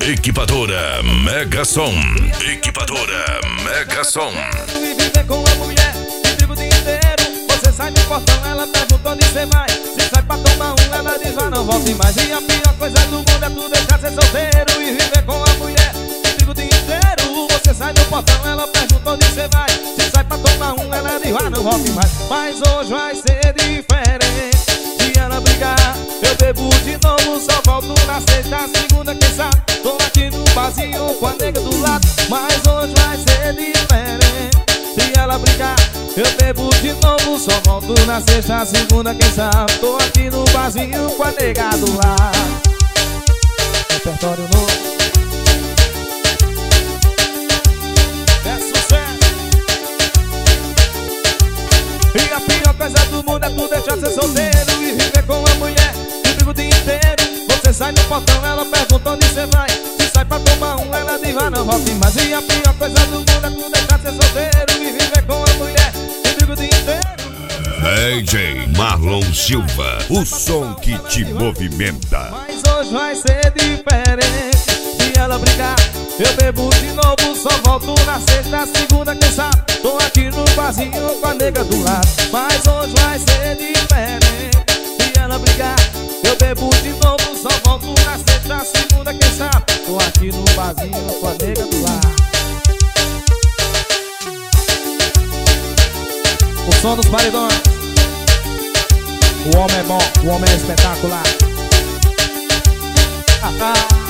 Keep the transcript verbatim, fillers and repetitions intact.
Equipadora Mega Som. Equipadora Mega Som. E viver com a mulher que vive o dia inteiro. Você sai do portão, ela pergunta onde você vai. Se sai pra tomar um, ela diz já não volte mais. E a pior coisa do mundo é tu deixar ser solteiro e viver com a mulher que vive o dia inteiro. Você sai do portão, ela pergunta onde você vai. Se sai pra tomar um, ela diz já não volte mais. Mas hoje vai ser diferente. Se ela brigar, eu bebo de novo. Só volto na sexta, segunda, quem sabe. Tô aqui no barzinho com a nega do lado. Mas hoje vai ser diferente. Se ela brigar, eu bebo de novo. Só volto na sexta, segunda, quem sabe. Tô aqui no barzinho com a nega do lado. Repertório novo. É sucesso. E a pior coisa do mundo é tu deixar ser solteiro e viver com a mulher que vive o dia inteiro. Você sai do portão, ela pergunta onde você vai. Se sai pra tomar um, ela diz já não volte mais. E a pior coisa do mundo é tu deixar ser solteiro e viver com a mulher que vive o dia inteiro. D J Marlon Silva, o som que te movimenta. Mas hoje vai ser diferente. Se ela brigar, eu bebo de novo. Só volto na sexta, segunda, quem sabe. Tô aqui no barzinho com a nega do lado. Mas hoje vai ser diferente. Se ela brigar, eu bebo de novo. Só volto na sexta, segunda, quem sabe. Tô aqui no barzinho com a nega do lado. O som dos paredões. O homem é bom, o homem é espetacular. Ah, ah.